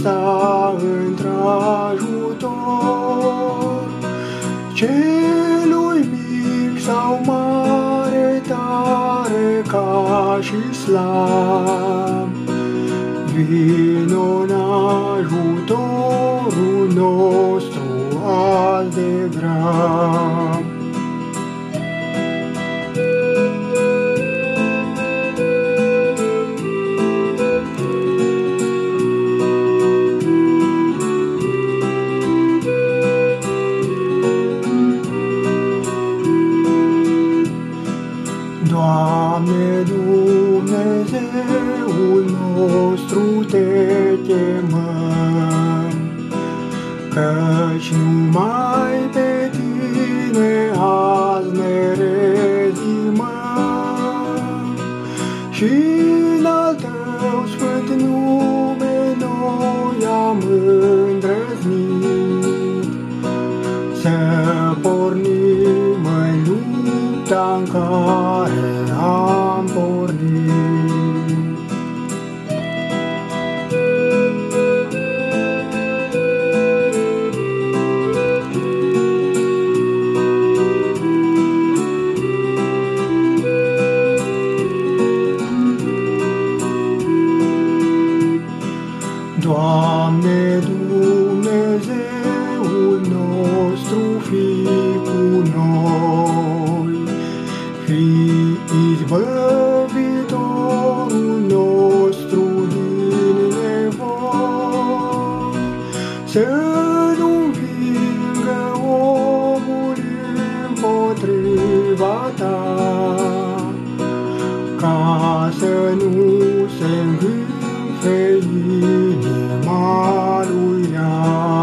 sa într-ajutor. Celui mic sau mare, tare ca și slab, vino în ajutorul nostru azi de grab. Doamne, Dumnezeul nostru, te chemăm, căci numai pe Tine azi ne rezimăm. Și-n al Tău sfânt nume noi am îndrăznit să pornim în lupta-n care am pornit. Doamne, Dumnezeul nostru, fii cu noi, fii izbăvitorul nostru din nevoi, să nu învingă omul împotriva Ta, ca să nu se îngânfe inima lui rea.